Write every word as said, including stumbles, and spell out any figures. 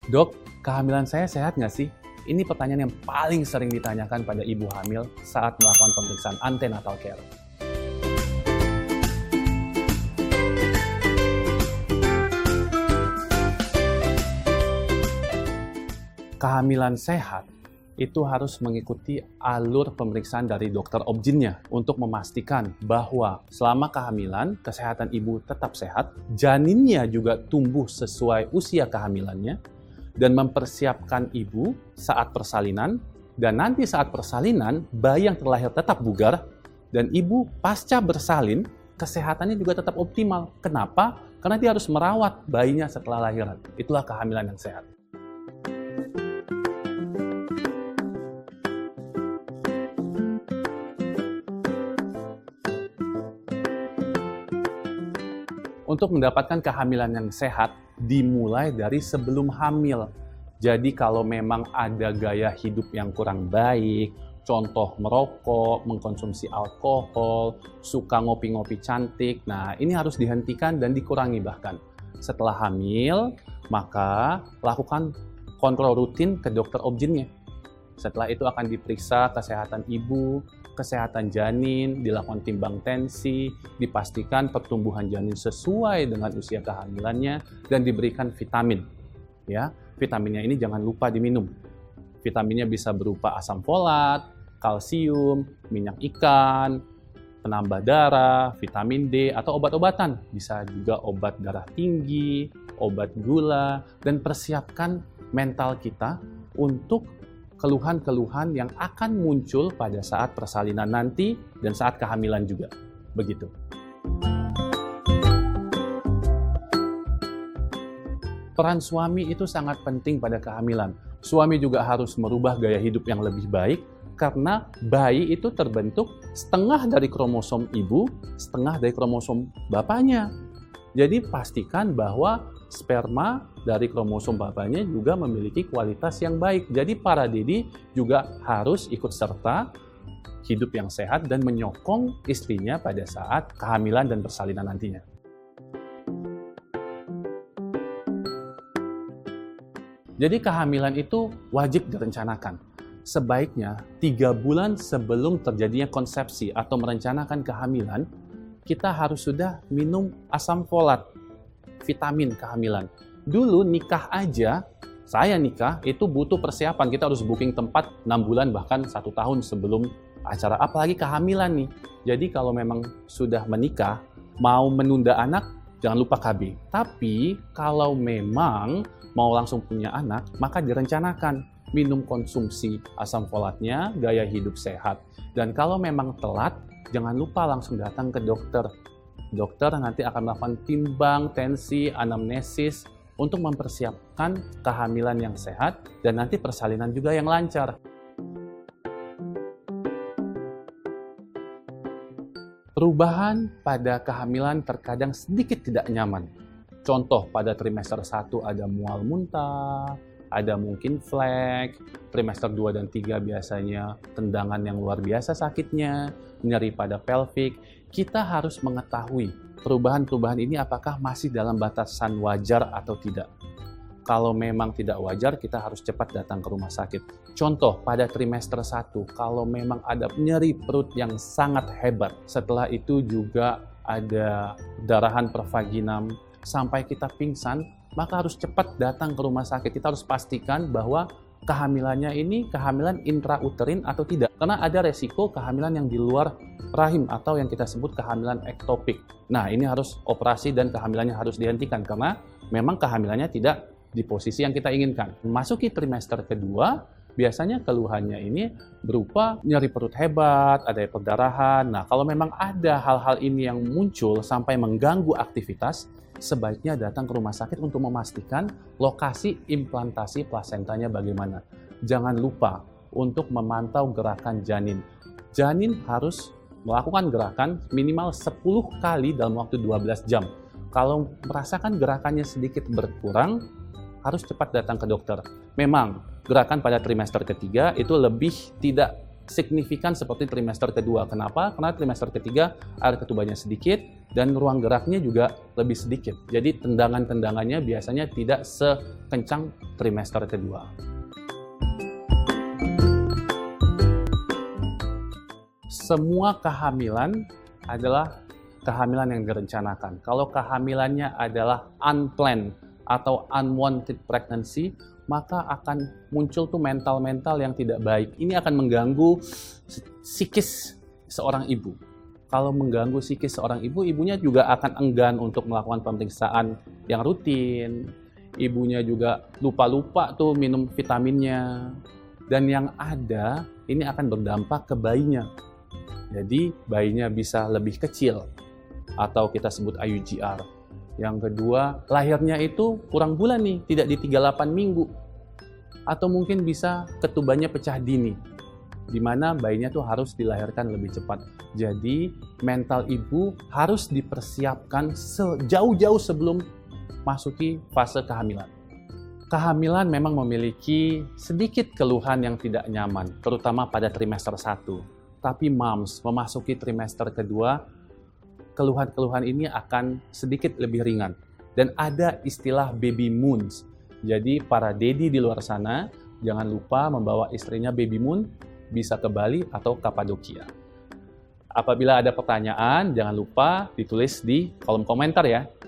Dok, kehamilan saya sehat nggak sih? Ini pertanyaan yang paling sering ditanyakan pada ibu hamil saat melakukan pemeriksaan antenatal care. Kehamilan sehat itu harus mengikuti alur pemeriksaan dari dokter obgynnya untuk memastikan bahwa selama kehamilan, kesehatan ibu tetap sehat, janinnya juga tumbuh sesuai usia kehamilannya, dan mempersiapkan ibu saat persalinan, dan nanti saat persalinan, bayi yang terlahir tetap bugar, dan ibu pasca bersalin, kesehatannya juga tetap optimal. Kenapa? Karena dia harus merawat bayinya setelah lahiran. Itulah kehamilan yang sehat. Untuk mendapatkan kehamilan yang sehat, dimulai dari sebelum hamil. Jadi kalau memang ada gaya hidup yang kurang baik, contoh merokok, mengkonsumsi alkohol, suka ngopi-ngopi cantik, nah ini harus dihentikan dan dikurangi bahkan. Setelah hamil, maka lakukan kontrol rutin ke dokter obgynnya. Setelah itu akan diperiksa kesehatan ibu, kesehatan janin, dilakukan timbang tensi, dipastikan pertumbuhan janin sesuai dengan usia kehamilannya, dan diberikan vitamin. Ya, vitaminnya ini jangan lupa diminum. Vitaminnya bisa berupa asam folat, kalsium, minyak ikan, penambah darah, vitamin D, atau obat-obatan. Bisa juga obat darah tinggi, obat gula, dan persiapkan mental kita untuk keluhan-keluhan yang akan muncul pada saat persalinan nanti dan saat kehamilan juga. Begitu. Peran suami itu sangat penting pada kehamilan. Suami juga harus merubah gaya hidup yang lebih baik karena bayi itu terbentuk setengah dari kromosom ibu, setengah dari kromosom bapaknya. Jadi pastikan bahwa sperma dari kromosom bapaknya juga memiliki kualitas yang baik. Jadi para Dedi juga harus ikut serta hidup yang sehat dan menyokong istrinya pada saat kehamilan dan persalinan nantinya. Jadi kehamilan itu wajib direncanakan. Sebaiknya tiga bulan sebelum terjadinya konsepsi atau merencanakan kehamilan, kita harus sudah minum asam folat, vitamin kehamilan. Dulu nikah aja, saya nikah itu butuh persiapan. Kita harus booking tempat enam bulan bahkan satu tahun sebelum acara. Apalagi kehamilan nih. Jadi kalau memang sudah menikah, mau menunda anak, jangan lupa K B. Tapi kalau memang mau langsung punya anak, maka direncanakan. Minum konsumsi asam folatnya, gaya hidup sehat. Dan kalau memang telat, jangan lupa langsung datang ke dokter. Dokter nanti akan melakukan timbang, tensi, anamnesis untuk mempersiapkan kehamilan yang sehat dan nanti persalinan juga yang lancar. Perubahan pada kehamilan terkadang sedikit tidak nyaman. Contoh pada trimester satu ada mual muntah, ada mungkin flek, trimester dua dan tiga biasanya tendangan yang luar biasa sakitnya, nyeri pada pelvik. Kita harus mengetahui perubahan-perubahan ini apakah masih dalam batasan wajar atau tidak. Kalau memang tidak wajar, kita harus cepat datang ke rumah sakit. Contoh, pada trimester satu, kalau memang ada nyeri perut yang sangat hebat, setelah itu juga ada darahan per vaginam, sampai kita pingsan, maka harus cepat datang ke rumah sakit. Kita harus pastikan bahwa kehamilannya ini kehamilan intrauterin atau tidak. Karena ada resiko kehamilan yang di luar rahim atau yang kita sebut kehamilan ektopik. Nah, ini harus operasi dan kehamilannya harus dihentikan karena memang kehamilannya tidak di posisi yang kita inginkan. Memasuki trimester kedua, biasanya keluhannya ini berupa nyeri perut hebat, ada perdarahan. Nah, kalau memang ada hal-hal ini yang muncul sampai mengganggu aktivitas, sebaiknya datang ke rumah sakit untuk memastikan lokasi implantasi plasentanya bagaimana. Jangan lupa untuk memantau gerakan janin. Janin harus melakukan gerakan minimal sepuluh kali dalam waktu dua belas jam. Kalau merasakan gerakannya sedikit berkurang, harus cepat datang ke dokter. Memang gerakan pada trimester ketiga itu lebih tidak signifikan seperti trimester kedua. Kenapa? Karena trimester ketiga air ketubanya sedikit dan ruang geraknya juga lebih sedikit. Jadi tendangan-tendangannya biasanya tidak sekencang trimester kedua. Semua kehamilan adalah kehamilan yang direncanakan. Kalau kehamilannya adalah unplanned atau unwanted pregnancy, maka akan muncul tuh mental-mental yang tidak baik. Ini akan mengganggu psikis seorang ibu. Kalau mengganggu psikis seorang ibu, ibunya juga akan enggan untuk melakukan pemeriksaan yang rutin. Ibunya juga lupa-lupa tuh minum vitaminnya. Dan yang ada, ini akan berdampak ke bayinya. Jadi bayinya bisa lebih kecil, atau kita sebut I U G R. Yang kedua, lahirnya itu kurang bulan nih, tidak di tiga puluh delapan minggu. Atau mungkin bisa ketubannya pecah dini, di mana bayinya tuh harus dilahirkan lebih cepat. Jadi, mental ibu harus dipersiapkan sejauh-jauh sebelum masuki fase kehamilan. Kehamilan memang memiliki sedikit keluhan yang tidak nyaman, terutama pada trimester satu. Tapi moms memasuki trimester kedua, keluhan-keluhan ini akan sedikit lebih ringan. Dan ada istilah baby moons. Jadi para daddy di luar sana, jangan lupa membawa istrinya baby moon, bisa ke Bali atau Kapadokia. Apabila ada pertanyaan, jangan lupa ditulis di kolom komentar ya.